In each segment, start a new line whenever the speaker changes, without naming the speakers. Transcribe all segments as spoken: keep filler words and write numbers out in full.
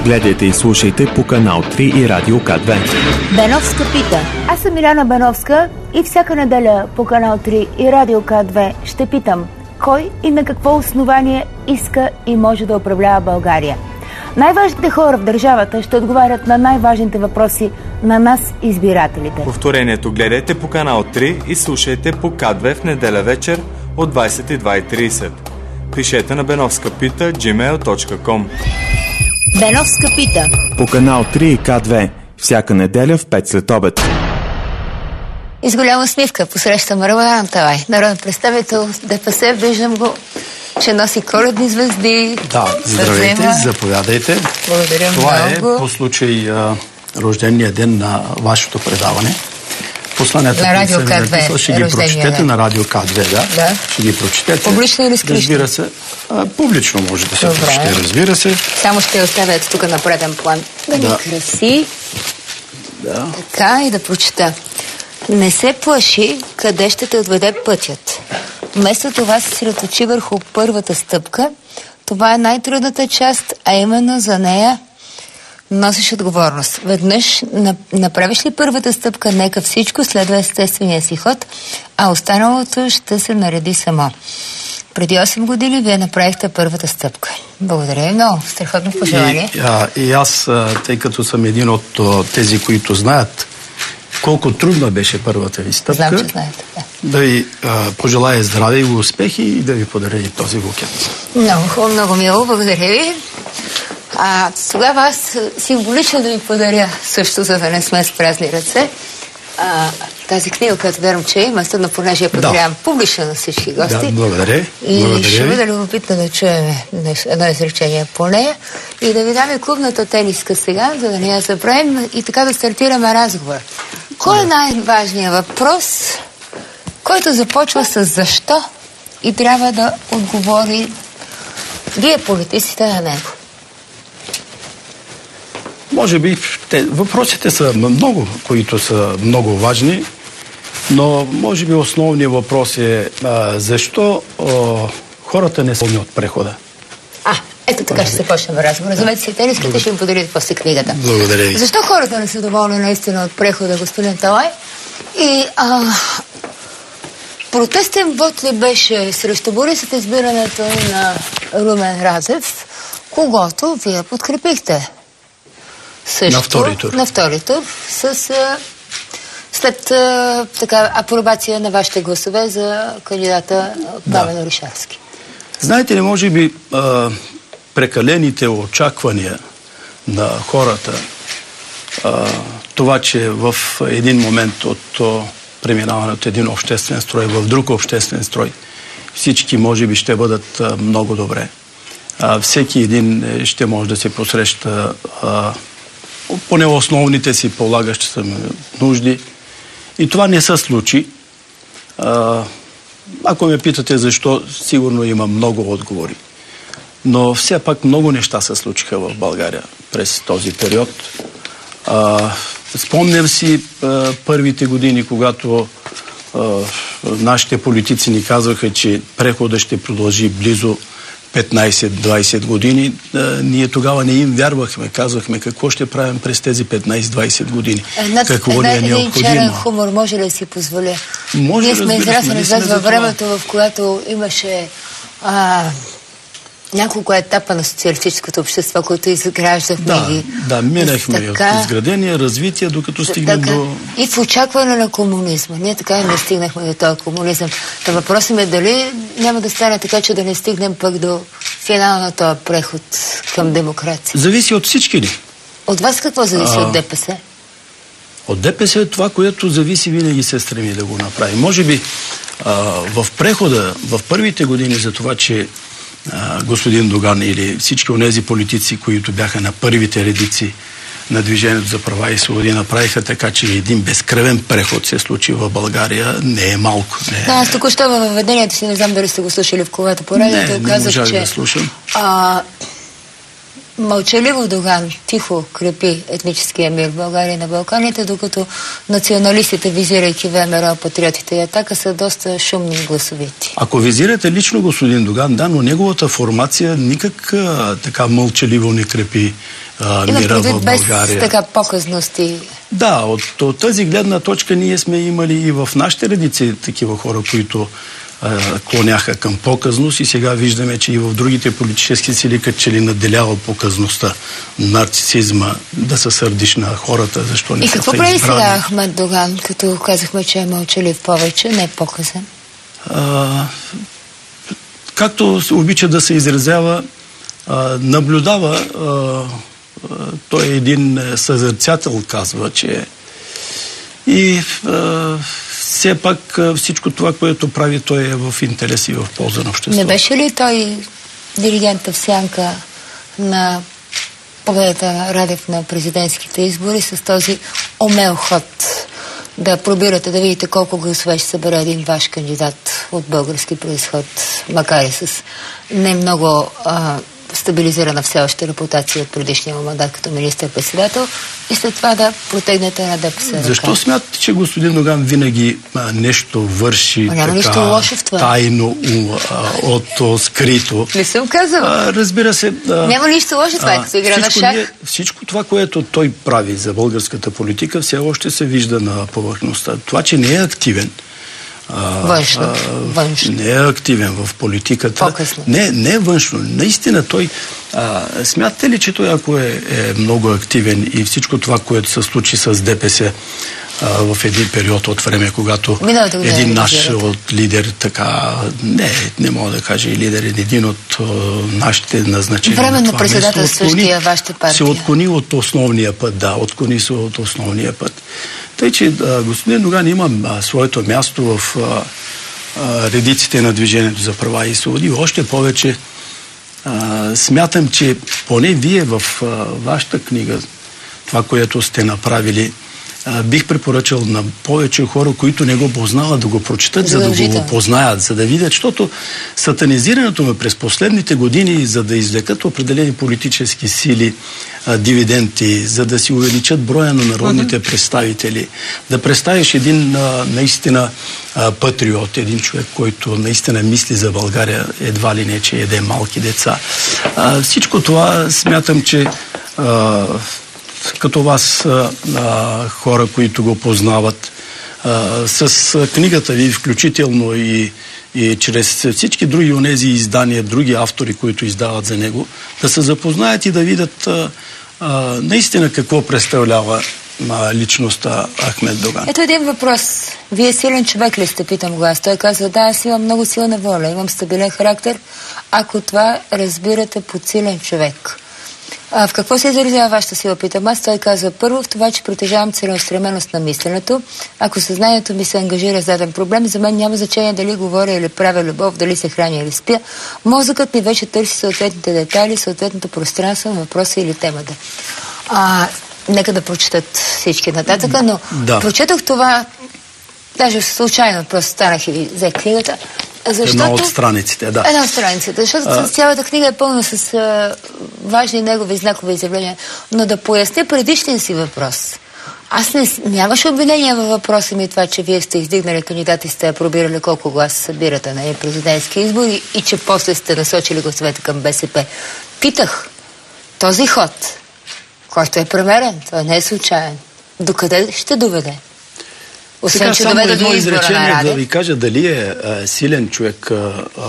Гледайте и слушайте по канал три и Радио К две.
Беновска пита. Аз съм Миляна Беновска и всяка неделя по канал три и Радио К две ще питам кой и на какво основание иска и може да управлява България. Най-важните хора в държавата ще отговарят на най-важните въпроси на нас, избирателите.
Повторението гледайте по канал три и слушайте по К две в неделя вечер от двадесет и две и тридесет. Пишете на беновска пита джимейл точка ком.
Беновска пита.
По канал три и К две всяка неделя в пет след обед.
И с голяма усмивка посрещам Радан Аталай, народен представител ДПС. Виждам го, че носи коледни звезди.
Да, здравейте,
Съзема.
заповядайте.
Благодаря
Това
много.
е по случай а, рождения ден на вашето предаване. Посланията,
На Радио
които съм
К две,
написал, ще ги
рождения
прочетете
ден.
на Радио К две, да.
Да.
Ще ги прочетете.
Публично или скришно?
Разбира се, а, публично може да се
Добре.
прочете, разбира се.
Само ще оставят тук на преден план. Да ни
Да.
краси.
Да.
Така и да прочета. Не се плаши къде ще те отведе пътят. Вместо това се средоточи върху първата стъпка. Това е най-трудната част, а именно за нея носиш отговорност. Веднъж направиш ли първата стъпка, нека всичко следва естествения си ход, а останалото ще се нареди само. Преди осем години вие направихте първата стъпка. Благодаря ви много. Страхотно пожелание.
И, а, и аз, а, тъй като съм един от а, тези, които знаят колко трудна беше първата ви стъпка,
Знам, че знаете. Да.
да ви а, пожелая здраве и успехи и да ви подаря и този букет.
Много хубаво, много мило. Благодаря ви. А тогава аз символично да ви подаря също, за да не сме с празни ръце, а, тази книга, която вярвам, че има, съдно, понеже я подарявам да. Публично на всички гости.
Да, благодаря.
И
благодаря
ще
ви.
бъде любопитно да чуем едно изречение по нея и да ви дам и клубната тениска сега, за да не я забравим и така да стартираме разговор. Кой е най-важният въпрос, който започва с защо и трябва да отговори вие, политиците, на него?
Може би те, въпросите са много, които са много важни, но може би основният въпрос е а, защо а, хората не са от прехода.
А, ето така може ще би. Започнем разговор. Разумете си тениските, ще им подарите после книгата.
Благодаря ви.
Защо хората не са доволни наистина от прехода, господин Аталай? И а, протестен вод ли беше срещу Борисов избирането на Румен Радев, когото вие подкрепихте? Също,
на втори тур.
На втори тур, с, а, след а, така, апробация на вашите гласове за кандидата Пламен Орешарски.
Знаете ли, може би а, прекалените очаквания на хората, а, това, че в един момент от а, преминаване от един обществен строй в друг обществен строй, всички може би ще бъдат а, много добре. А, всеки един ще може да се посреща а, поне основните си полагащи са нужди. И това не се случи. А, ако ме питате защо, сигурно има много отговори. Но все пак много неща се случиха в България през този период. А, спомням си а, първите години, когато а, нашите политици ни казваха, че преходът ще продължи близо петнайсет-двайсет години, а, ние тогава не им вярвахме. Казвахме какво ще правим през тези петнайсет-двайсет години.
Една,
какво ни е
един
необходимо.
черен хумор може ли да си позволя?
Може,
ние сме
разбира се,
израснали
ние сме
във
за
времето, в което имаше а, няколко етапа на социалистическото общество, които изграждахме
Да,
ги.
да, минахме
така,
от изградение, развитие, докато стигнем
така,
до...
И в очакване на комунизма. Ние така и не стигнахме до този комунизъм. Та въпросът ми е дали няма да стане така, че да не стигнем пък до финала на този преход към демокрация.
Зависи от всички ни.
От вас какво зависи
А...
от ДПС?
От ДПС е това, което зависи, винаги се стреми да го направи. Може би а, в прехода, в първите години за това, че а, господин Доган или всички онези политици, които бяха на първите редици на Движението за права и свободи, направиха така, че един безкръвен преход се случи в България, не е малко. Не е...
Да, аз току-що във въведението си, не знам дали сте го слушали в колата по радиото,
не, не
казах,
можах
че
да слушам.
А, мълчаливо Доган тихо крепи етническия мир в България и на Балканите, докато националистите, визирайки ВМРО, патриотите и Атака, са доста шумни и гласовити.
Ако визирате лично господин Доган, да, но неговата формация никак а, така мълчаливо не крепи а, мира в България.
Без така показност и...
Да, от, от тази гледна точка ние сме имали и в нашите редици такива хора, които а, клоняха към показност, и сега виждаме, че и в другите политически сили като че ли наделява показността, нарцисизма, да се сърдиш на хората, защо не
и
са избрани.
какво прави сега Ахмед Доган, като казахме, че е мълчалив повече, не е показан?
А, както обича да се изразява, а, наблюдава, а, той е един съзерцател, казва, че и а, все пак всичко това, което прави, той е в интерес и в полза на обществото.
Не беше ли той диригента в сянка на победата на Радев на президентските избори с този умел ход да пробирате, да видите колко гласове ще събере един ваш кандидат от български произход, макар и с не много а, стабилизирана все още репутация от предишния мандат като министър-председател, и след това да протегнете на ДПС.
Защо смятате, че господин Доган винаги а, нещо върши така тайно, а, от скрито?
Не съм казала.
Разбира се. А,
Няма нищо лошо това, като игра на шах.
Ние, всичко това, което той прави за българската политика, все още се вижда на повърхността. Това, че не е активен,
Външно. външно.
Не е активен в политиката.
По-късно.
Не, не е външно. Наистина той... А, смятате ли, че той, ако е, е много активен и всичко това, което се случи с ДПС а, в един период от време, когато един наш от лидер, така... Не, не мога да кажа и лидер, един от а, нашите назначения.
Временно председателстващия вашата партия.
Се отклони от основния път, да, отклони се от основния път. Тъй, че а, господин Доган има а, своето място в а, а, редиците на Движението за права и свободи. Още повече а, смятам, че поне вие в а, вашата книга, това, което сте направили, а, бих препоръчал на повече хора, които не го познават, да го прочитат, за да го познаят, за да видят, защото сатанизирането ме през последните години, за да извлекат определени политически сили, дивиденти, за да си увеличат броя на народните uh-huh. представители, да представиш един а, наистина а, патриот, един човек, който наистина мисли за България, едва ли не, че еде малки деца. А, всичко това смятам, че а, като вас а, а, хора, които го познават, а, с книгата ви, включително и и чрез всички други онези издания, други автори, които издават за него, да се запознаят и да видят а, а, наистина какво представлява а, личността Ахмед Доган.
Ето един въпрос. Вие силен човек ли сте, питам го аз? Той казва, да, аз имам много силна воля, имам стабилен характер, ако това разбирате под силен човек. А в какво се изразява вашата сила, питам аз? Той казва, първо в това, че притежавам целеустременост на мисленето. Ако съзнанието ми се ангажира с даден проблем, за мен няма значение дали говоря или правя любов, дали се храня или спя. Мозъкът ми вече търси съответните детайли, съответното пространство, въпроса или темата. А, нека да прочитат всички нататък, но да. Прочетох това, даже случайно, просто станах и взех книгата. Защото...
Една от страниците, да.
Една от страниците, защото а... цялата книга е пълна с а, важни негови знакови изявления. Но да поясня предишния си въпрос. Аз не, нямаше обвинения във въпроса ми това, че вие сте издигнали кандидати, сте пробирали колко гласа събирате на президентски избори и че после сте насочили гласовете към БСП. Питах, този ход, който е премерен, той не е случайен, докъде ще доведе?
Освен, че само едно изречение да ви кажа дали е а, силен човек а,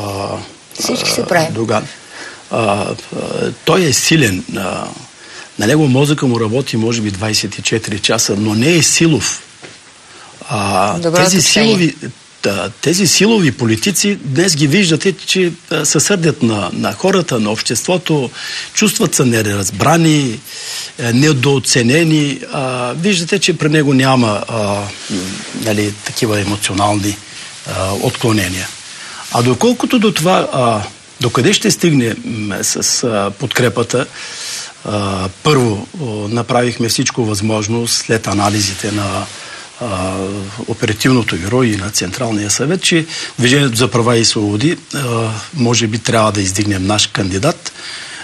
Всички се прави.
Доган. А, а, той е силен. А, на него мозъка му работи може би двайсет и четири часа, но не е силов. А, тези, силови, да, тези силови политици днес ги виждате, че а, се сърдят на, на хората, на обществото, чувстват се неразбрани, недооценени. А, виждате, че при него няма а, нали, такива емоционални а, отклонения. А доколкото до това, а, докъде ще стигне м, с а, подкрепата, а, първо а, направихме всичко възможно след анализите на а, оперативното бюро и на Централния съвет, че Движението за права и свободи а, може би трябва да издигнем наш кандидат.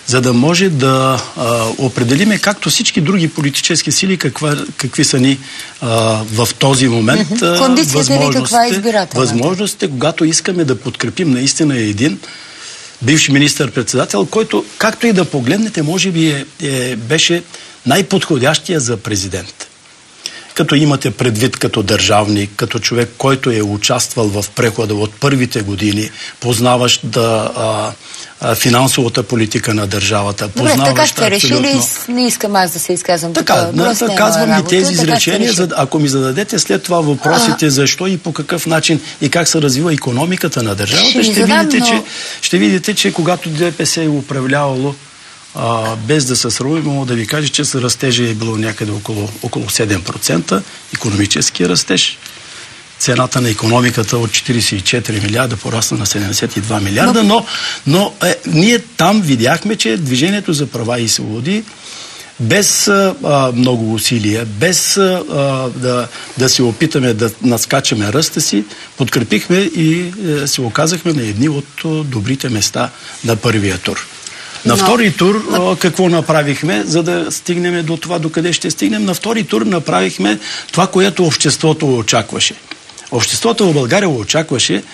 за да може да а, определиме, както всички други политически сили, каква, какви са ни а, в този момент
mm-hmm. възможностите, каква е избирателната?
Възможностите, когато искаме да подкрепим наистина един бивш министър-председател, който, както и да погледнете, може би е, е, беше най-подходящия за президент. Като имате предвид като държавник, като човек, който е участвал в прехода от първите години, познаващ да, а, а, финансовата политика на държавата, познаващ.
Добре, така сте
абсолютно...
решили, не искам аз да се изказвам.
Така, да, казвам и тези изречения, за, ако ми зададете след това въпросите, а... защо и по какъв начин и как се развива икономиката на държавата, ще, ще, задам, видите, но... че, ще видите, че когато ДПС е управлявало, А, без да се сравни, мога да ви кажа, че с растежа е било някъде около, около седем процента, икономически растеж. Цената на икономиката от четиридесет и четири милиарда порасна на седемдесет и два милиарда, но, но е, ние там видяхме, че Движението за права и свободи без а, много усилия, без а, да, да се опитаме да надскачаме ръста си, подкрепихме и е, се оказахме на едни от добрите места на първия тур. На Но... втори тур а, какво направихме, за да стигнем до това, докъде ще стигнем? На втори тур направихме това, което обществото очакваше. Обществото в България очакваше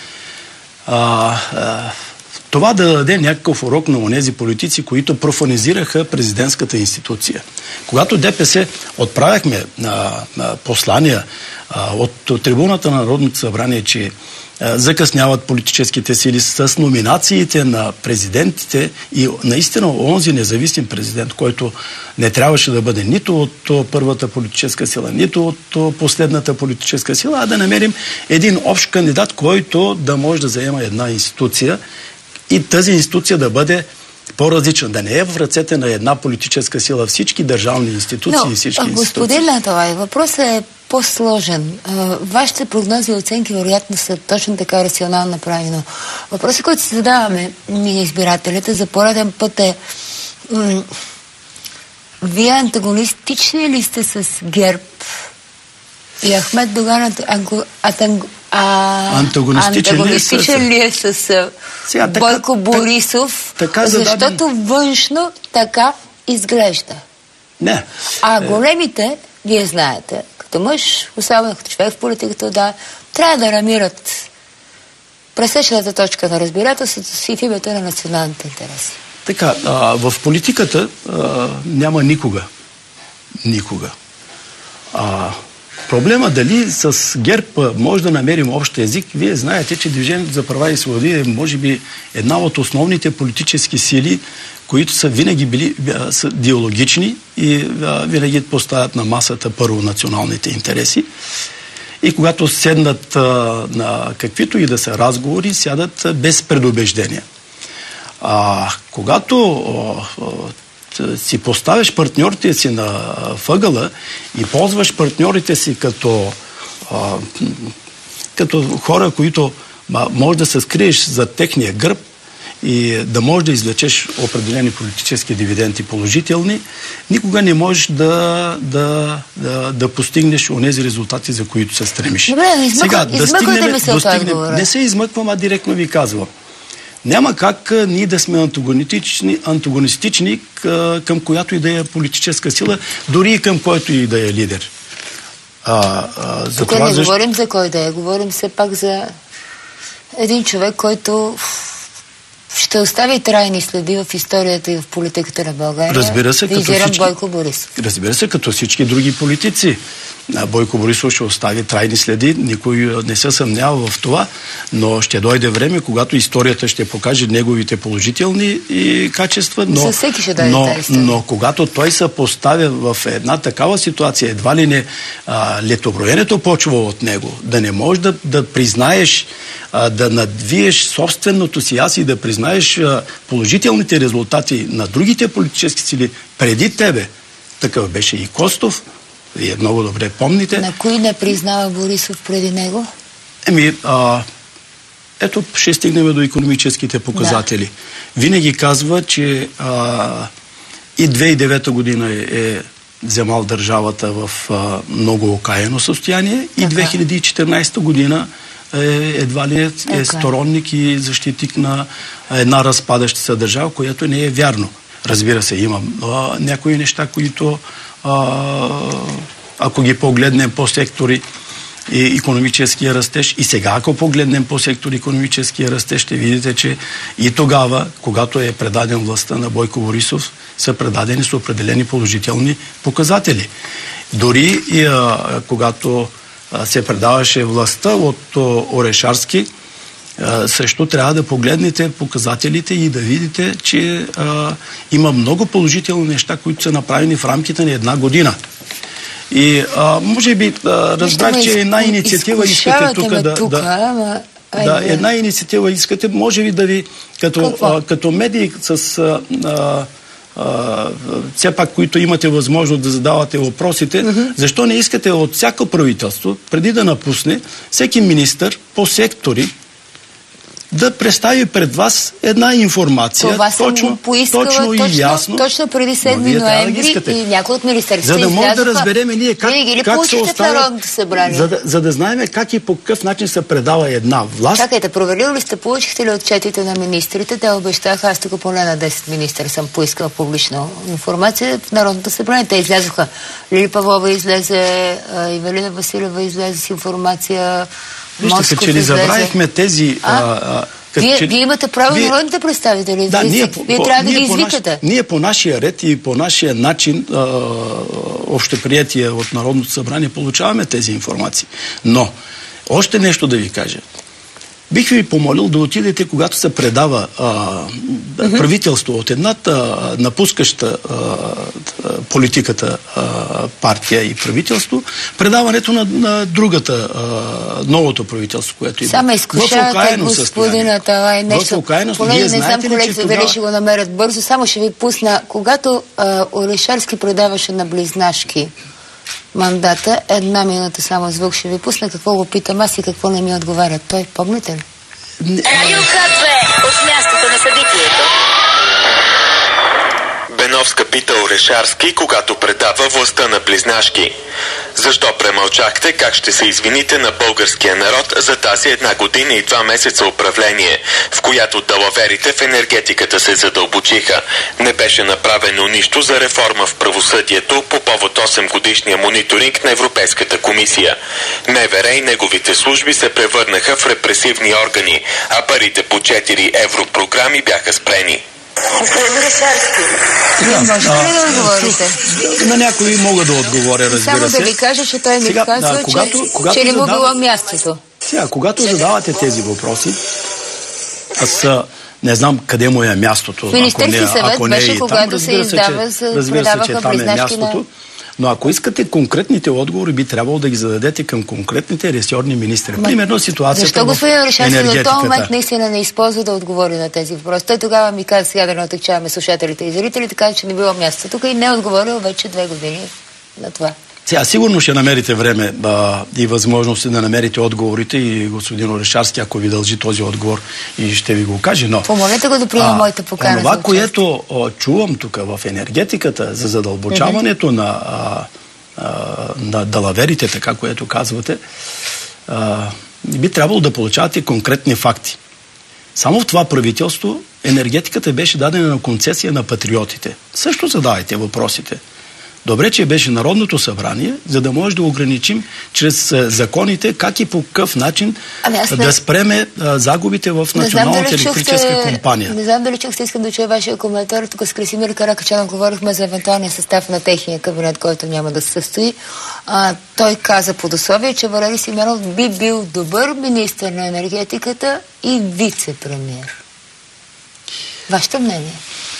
а, а, това да даде някакъв урок на онези политици, които профанизираха президентската институция. Когато ДПС отправяхме а, а, послания а, от трибуната на Народното събрание, че закъсняват политическите сили с номинациите на президентите и наистина онзи независим президент, който не трябваше да бъде нито от първата политическа сила, нито от последната политическа сила, а да намерим един общ кандидат, който да може да заема една институция и тази институция да бъде по-различна, да не е в ръцете на една политическа сила, всички държавни институции
Но,
и всички институции.
Господин Латалай, въпросът е по-сложен. Вашите прогнози и оценки вероятно са точно така рационално направени. Но въпросът, който се задаваме ние избирателите за пореден път е м- вие антагонистични ли сте с ГЕРБ и Ахмед Доган атанго, атанго, а, антагонистичен, антагонистичен ли е с, с Сега, Бойко така, Борисов, така защото зададен... външно така изглежда.
Не.
А големите, вие знаете, като мъж, особено като човек в политиката, да, трябва да намират пресечната точка на разбирателството си в името на националните интереси.
Така, а, в политиката а, няма никога. Никога. А, проблема дали с ГЕРБ може да намерим общ език, вие знаете, че Движението за права и свободи е, може би, една от основните политически сили, които са винаги били са диалогични и а, винаги поставят на масата първо националните интереси. И когато седнат а, на каквито и да са разговори, сядат а, без предубеждения. А когато а, а, си поставяш партньорите си на въгъла и ползваш партньорите си като, а, като хора, които а, може да се скриеш за техния гръб, и да можеш да извлечеш определени политически дивиденти положителни, никога не можеш да, да, да, да постигнеш онези резултати, за които се стремиш.
Добре, измъква, Сега, да стигнем, ми се да стигнем,
не се измъквам, а директно ви казвам. Няма как а, ние да сме антагонистични, антагонистични а, към която и да е политическа сила, дори и към който и да е лидер. А, а, за
Тук
това,
не
защо...
говорим за кой да е, говорим все пак за един човек, който ще остави трайни следи в историята и в политиката на България.
Разбира се, като всички,
Бойко Борисов.
Разбира се, като всички други политици. Бойко Борисов ще остави трайни следи, никой не се съмнява в това, но ще дойде време, когато историята ще покаже неговите положителни и качества, но, но, но когато той се поставя в една такава ситуация, едва ли не а, летоброенето почва от него, да не можеш да, да признаеш, а, да надвиеш собственото си аз и да признаеш а, положителните резултати на другите политически сили преди тебе. Такъв беше и Костов. Вие много добре помните.
На кои не признава Борисов преди него?
Еми, а, ето ще стигнем до икономическите показатели. Да. Винаги казва, че а, и две хиляди и девета година е, е вземал държавата в а, много окаяно състояние така. И две хиляди и четиринадесета година е, едва ли е, е сторонник и защитник на една разпадаща се държава, което не е вярно. Разбира се, има а, някои неща, които а, ако ги погледнем по сектори и икономическия растеж, и сега ако погледнем по сектори икономическия растеж, ще видите, че и тогава, когато е предаден властта на Бойко Борисов, са предадени с определени положителни показатели. Дори и а, когато а, се предаваше властта от о, Орешарски, а, също трябва да погледнете показателите и да видите, че а, има много положителни неща, които са направени в рамките на една година. И а, може би а, разбрах, че една инициатива искате тук да...
Тука,
да,
ама,
да, една инициатива искате, може би да ви, като, а, като медии с... А, а, Uh, все пак, които имате възможност да задавате въпросите, uh-huh. защо не искате от всяко правителство, преди да напусне, всеки министър по сектори да представи пред вас една информация,
това
точно,
поискала,
точно,
точно
и ясно.
Точно преди седми ноември да и някои от министерствата
за да може да
разбереме
ние как, как се оставят, за да, за да знаем как и по какъв начин се предава една власт.
Чакайте, проверили ли сте, получихте ли отчетите на министрите? Те обещаха, аз тук поне на десет министри съм поискала публична информация в Народното събрание. Те излязоха. Лили Павлова излезе, Ивелина Василева излезе с информация.
Вижте, че ли забравихме тези...
А? А, вие, че... вие имате право вие... народните представители.
Да,
вие
ние,
вие
по,
трябва
ние
да ги
по
извикате.
Наш, ние по нашия ред и по нашия начин, а, общоприятие от Народното събрание, получаваме тези информации. Но, още нещо да ви кажа. Бих ви помолил да отидете, когато се предава а, mm-hmm. правителство от едната напускаща а, политиката а, партия и правителство, предаването на, на другата, а, новото правителство, което идва.
Само изкушавате господина Талай нещо. Поне не знам, колегите тогава... дали ще го намерят бързо. Само ще ви пусна. Когато а, Орешарски предаваше на Близнашки мандата, една минута само звук ще ви пусна, какво го питам аз и какво не ми отговаря. Той, помните ли?
Радио К-две от мястото на събитието.
Беновска пита Орешарски, когато предава властта на Близнашки. Защо премълчахте, как ще се извините на българския народ за тази една година и два месеца управление, в която далаверите в енергетиката се задълбочиха? Не беше направено нищо за реформа в правосъдието по повод осем годишния мониторинг на Европейската комисия. МВР и неговите служби се превърнаха в репресивни органи, а парите по четири европрограми бяха спрени.
Господин Орешарски.
Вие можете ли да отговорите?
На някои мога да отговоря, разбира
Само
се.
да ви кажа, че той ми
Сега,
казва,
да, когато,
че,
когато
че не му
задав...
било мястото.
Сега, когато задавате тези въпроси, аз не знам къде му е мястото.
Министерски съвет
ако не
беше,
е
когато
там,
се издава, се предаваха Близнашки на...
Но ако искате конкретните отговори, би трябвало да ги зададете към конкретните ресорни министри. Ма... Примерно ситуацията
защо
в
господин Орешарски до този момент
енергетиката?
наистина не използва да отговори на тези въпроси? Той тогава ми каза, сега да не отъкчаваме слушателите и зрителите, каза, че не било място тук и не е отговорил вече две години на това.
Сега, сигурно ще намерите време а, и възможности да намерите отговорите и господин Орешарски, ако ви дължи този отговор, и ще ви го каже, но...
Помолете го да приема моята покана.
Това, което а, чувам тук в енергетиката за задълбочаването mm-hmm. на, а, а, на далаверите, така което казвате, а, би трябвало да получавате конкретни факти. Само в това правителство енергетиката беше дадена на концесия на патриотите. Също задавайте въпросите. Добре, че беше Народното събрание, за да може да ограничим чрез а, законите как и по какъв начин ами не... да спреме а, загубите в Националната електрическа чухте... компания.
Не знам дали чухте, искам да чуя вашия коментар. Тук с Красимир Каракачанов говорихме за евентуалния състав на техния кабинет, който няма да се състои. А, той каза под условие, че Валери Симеонов би бил добър министър на енергетиката и вице-премиер. Вашето мнение?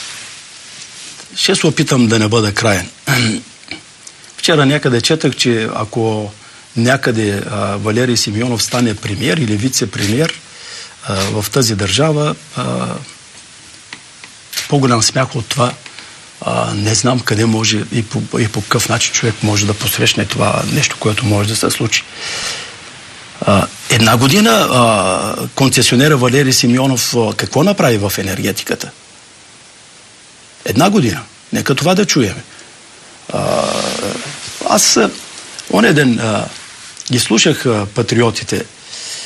Ще се опитам да не бъда краен. Вчера някъде четах, че ако някъде а, Валери Симеонов стане премиер или вице-премиер а, в тази държава, а, по-голям смях от това, а, не знам къде може и по, и по какъв начин човек може да посрещне това нещо, което може да се случи. А, една година а, концесионера Валери Симеонов а, какво направи в енергетиката? Една година. Нека това да чуем. А, аз оня ден а, ги слушах а, патриотите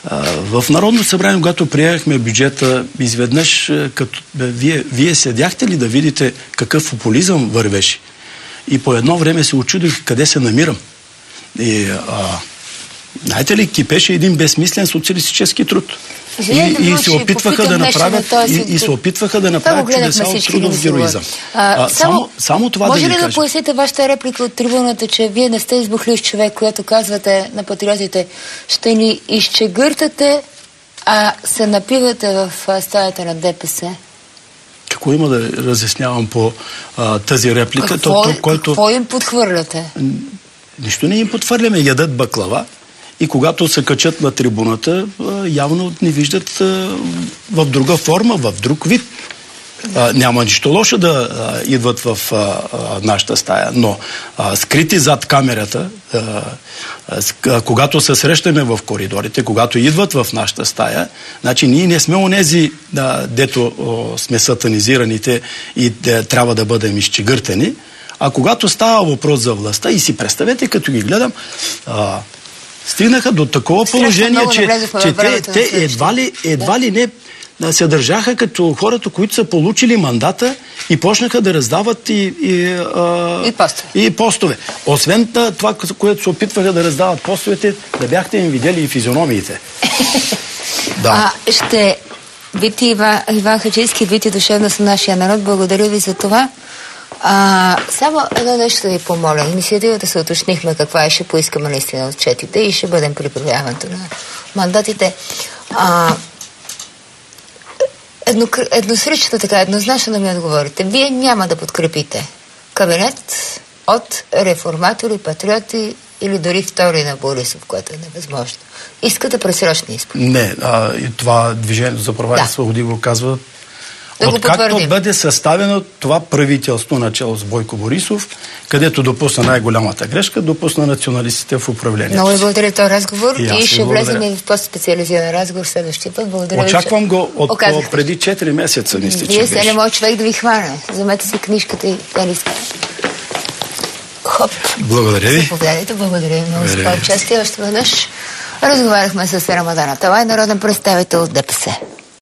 В Народно събрание, когато приехме бюджета, изведнъж, като бе, вие, вие седяхте ли да видите какъв популизъм вървеше? И по едно време се очудих къде се намирам. И, а, знаете ли, кипеше един безсмислен социалистически труд. И, и се опитваха да направят и, и се опитваха да направят чудеса от трудов героизъм.
А, а, само, само,
само това да ви кажа.
Може ли да поясните вашата реплика от трибуната, че вие не сте избухлив човек, която казвате на патриотите, ще ни изчегъртате, а се напивате в стаята на ДПС?
Какво има да разяснявам по а, тази реплика?
Какво,
то, то, който... какво
им подхвърляте?
Нищо не им подхвърляме. Ядат баклава и когато се качат на трибуната, явно не виждат в друга форма, в друг вид. А, няма нищо лошо да а, идват в а, а, нашата стая, но а, скрити зад камерата, а, а, когато се срещаме в коридорите, когато идват в нашата стая, значи ние не сме онези, а, дето о, сме сатанизираните и де, трябва да бъдем изчегъртени, а когато става въпрос за властта и си представете, като ги гледам, а, стигнаха до такова положение, че, че те, те едва ли, едва ли не се държаха като хората, които са получили мандата и почнаха да раздават и, и, а,
и, постове.
и постове. Освен това, което се опитваха да раздават постовете, да бяхте им видели и физиономиите. Да.
А, ще бити Иван, Иван Хаджийски, бити душевност на нашия народ. Благодаря ви за това. А, само едно нещо да ви помоля. Инициативата се уточнихме каква е, ще поискаме наистина отчетите и ще бъдем при проявяването на мандатите. А, едно, едносрично така, еднозначно да ми отговорите. Вие няма да подкрепите кабинет от реформатори, патриоти или дори втори на Борисов, което е невъзможно. Искате пресрочни избори?
Не, а, и това Движението за права
да.
и свободи го казва.
Да
Откакто бъде съставено това правителство начало с Бойко Борисов, където допусна най-голямата грешка, допусна националистите в управлението.
Много ви благодаря този разговор и,
и
ще влезем и в по-специализиран разговор следващия път. Благодаря.
Очаквам
ви,
го от по- преди четири месеца, мисля,
Вие
че
се не може човек да ви хване. Вземете си книжката и да ни Хоп.
Благодаря ви.
Заповядайте. Благодаря ви много за това участие. Още веднъж разговаряхме с Рамадан Аталай, народен представител от ДПС.